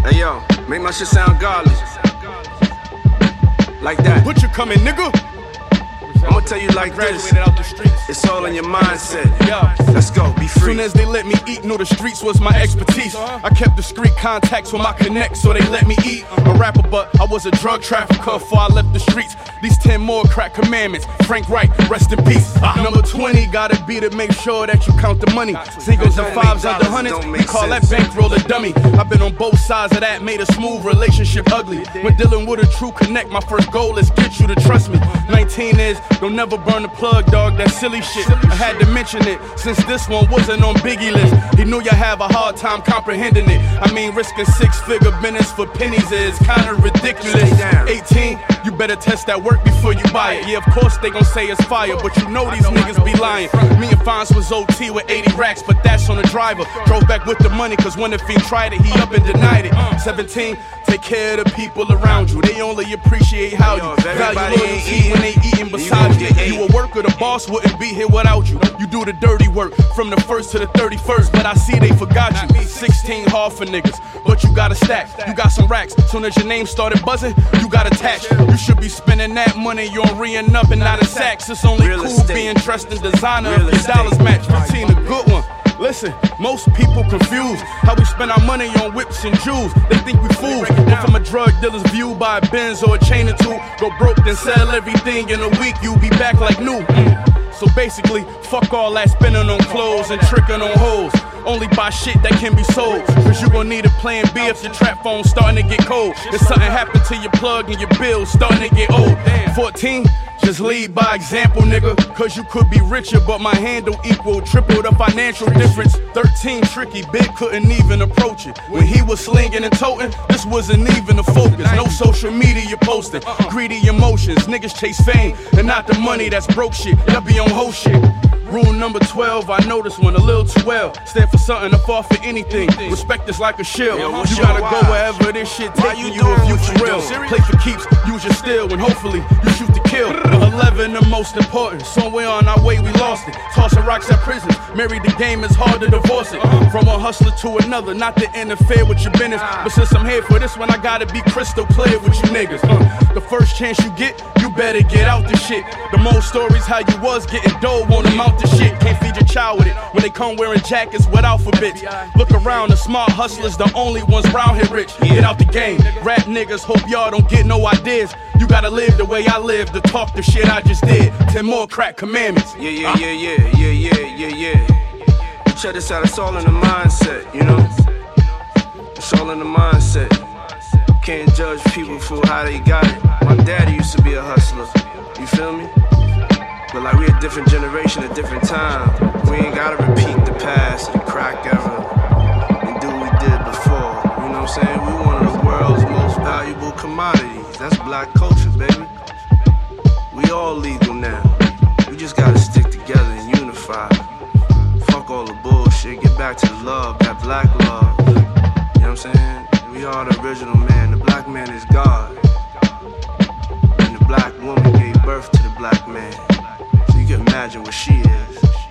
Hey yo, make my shit sound godly. Like that. Butcher coming, nigga. I'ma tell you like this. It's all in your mindset. Let's go, be free. Soon as they let me eat, knew the streets was my expertise. I kept discreet contacts with my connects, so they let me eat. A rapper, but I was a drug trafficker before I left the streets. These 10 more crack commandments. Frank Wright, rest in peace. Number 20, gotta be to make sure that you count the money. Singles and fives under hundreds, we call that bankroll a dummy. I've been on both sides of that, made a smooth relationship ugly. When dealing with a true connect, my first goal is get you to trust me. 19 is, don't never burn the plug, dog, that silly shit. I had to mention it, since this one wasn't on Biggie list. He knew you have a hard time comprehending it. I mean, risking 6-figure business for pennies is kinda ridiculous. 18, you better test that work before you buy it. Yeah, of course they gon' say it's fire, but you know these niggas be lying. Me and Fonz was OT with 80 racks, but that's on the driver. Drove back with the money, cause when the fiend tried it, he up and denied it. 17, take care of the people around you. They only appreciate how you value loyalty when they eating beside you. You a worker, the boss wouldn't be here without you. You do the dirty work from the 1st to the 31st, but I see they forgot you. 16 hard for niggas, but you got a stack. You got some racks. Soon as your name started buzzing, you got attached. You should be spending that money on re-ing up and not in sacks. It's only cool being dressed in designer if your dollars match. 15, a good one. Listen, most people confused how we spend our money on whips and jewels. They think we fools. And from a drug dealer's view, buy a Benz or a chain or two, go broke then sell everything in a week, you be back like new. So basically, fuck all that spending on clothes and tricking on hoes. Only buy shit that can be sold, cause you gon' need a plan B if your trap phone's starting to get cold. If something happen to your plug and your bills starting to get old. 14, just lead by example, nigga, cause you could be richer, but my handle equal triple the financial difference. 13, tricky, Big couldn't even approach it. When he was slinging and toting, this wasn't even a focus. No social media posting, greedy emotions. Niggas chase fame and not the money, that's broke shit. Y'all be on whole shit. Rule number 12, I know this one a little too well. Stand for something to fall for anything. Respect is like a shield. You gotta go wherever this shit taking you if you for real. Play for keeps, use your steel, and hopefully you shoot to kill. 11, the most important. Somewhere on our way we lost it. Tossing rocks at prisons. Married the game, it's hard to divorce it. From a hustler to another, not to interfere with your business. But since I'm here for this one, I gotta be crystal clear with you niggas. The first chance you get, you better get out the shit. The most stories how you was getting dough won't amount to shit. Can't feed your child with it when they come wearing jackets with alphabets. Look around, the smart hustlers, the only ones round here rich. Get out the game. Rap niggas, hope y'all don't get no ideas. You gotta live the way I live to talk the shit I just did. 10 more crack commandments. Yeah. Check this out, it's all in the mindset, you know? It's all in the mindset. Can't judge people for how they got it. My daddy used to be a hustler, you feel me? But like we a different generation, a different time. We ain't gotta repeat the past, the crack era, and do what we did before. You know what I'm saying? We one of the world's most valuable commodities. That's black culture, baby. We all legal now. We just gotta stick together and unify. Fuck all the bullshit, get back to the love, that black love. You know what I'm saying? We are the original man. The black man is God. And the black woman gave birth to the black man. So you can imagine what she is.